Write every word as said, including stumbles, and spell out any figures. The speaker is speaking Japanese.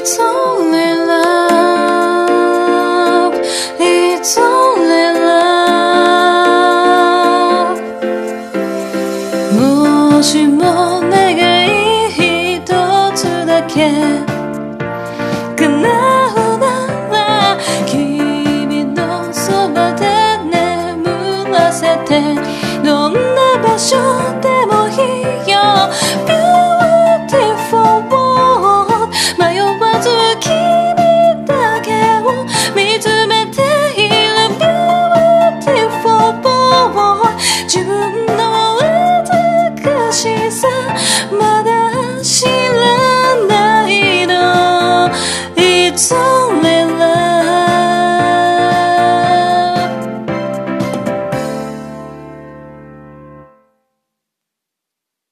It's only love, it's only love もしも願い一つだけ叶うなら君のそばで眠らせてどんな場所